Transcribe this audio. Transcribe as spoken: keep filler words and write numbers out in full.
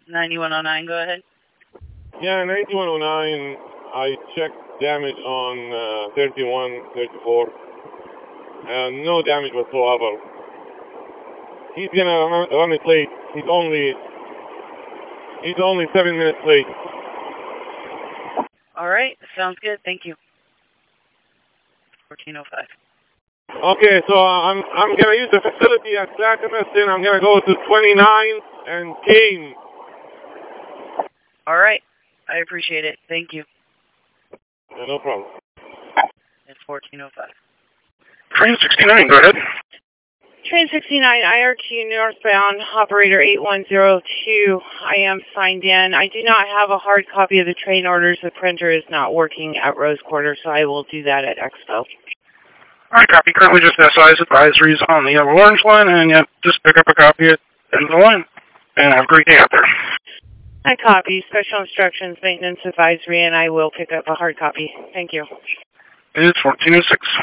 ninety-one oh nine, go ahead. Yeah, ninety-one oh nine, I checked damage on uh, thirty-one thirty-four. Uh, no damage whatsoever. He's gonna run it late. He's only, he's only seven minutes late. All right, sounds good. Thank you. fourteen oh five. Okay, so I'm I'm gonna use the facility at Clackamas, and I'm gonna go to twenty-nine and Kane. All right, I appreciate it. Thank you. Yeah, no problem. It's fourteen oh five. Train sixty-nine, go ahead. Train sixty-nine, I R Q northbound, operator eight one zero two. I am signed in. I do not have a hard copy of the train orders. The printer is not working at Rose Quarter, so I will do that at Expo. All right, copy. Currently just S I's advisories on the yellow orange line, and yeah, just pick up a copy at the end of the line. And have a great day out there. I copy. Special instructions, maintenance advisory, and I will pick up a hard copy. Thank you. It's fourteen oh six.